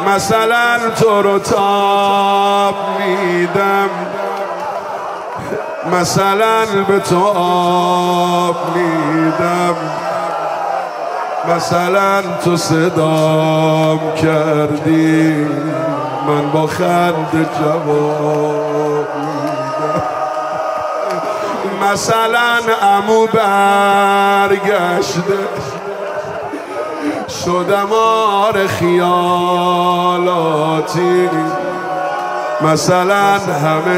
مثلا تو رو تاب میدم، مثلا به تو آب میدم، مثلا تو صدام کردی من با خنده جواب میدم. مثلا عمو برگشته شدم آر خیالاتی، مثلا همه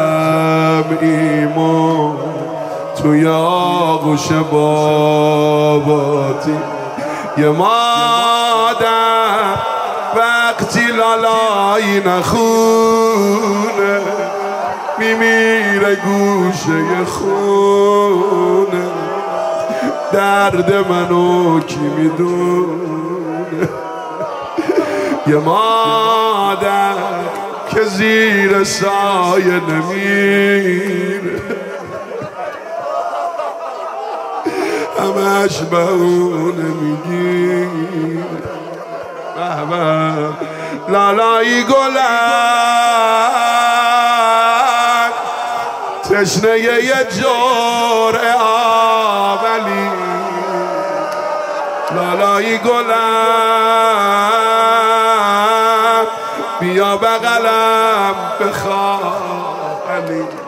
جمعیمون توی آغوش باباتی. یه مادر وقتی لالایی نخونه میمیره گوشه خونه، درد منو کی میدونه؟ یه مادر که زیر سایه نمیره همش بهونه میگیره. لالایی گلن تشنه یه جرعه آولی، لالایی گلن بیا بغلم بخواب علی.